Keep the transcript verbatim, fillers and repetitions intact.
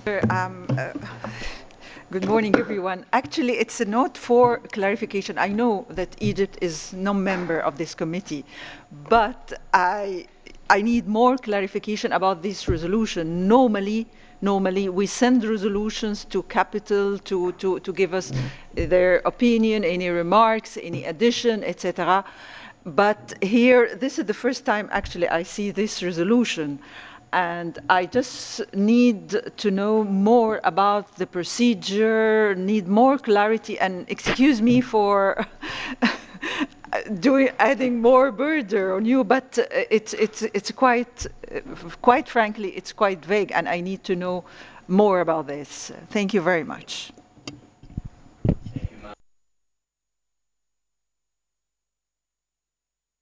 Um, uh, good morning, everyone. Actually, it's a note for clarification. I know that Egypt is no member of this committee, but I, I need more clarification about this resolution. Normally, normally we send resolutions to Capital to, to, to give us their opinion, any remarks, any addition, et cetera. But here, this is the first time actually I see this resolution. And I just need to know more about the procedure, need more clarity, and excuse me for doing adding more burden on you, but it's it's it's quite, quite frankly, it's quite vague, and I need to know more about this. Thank you very much.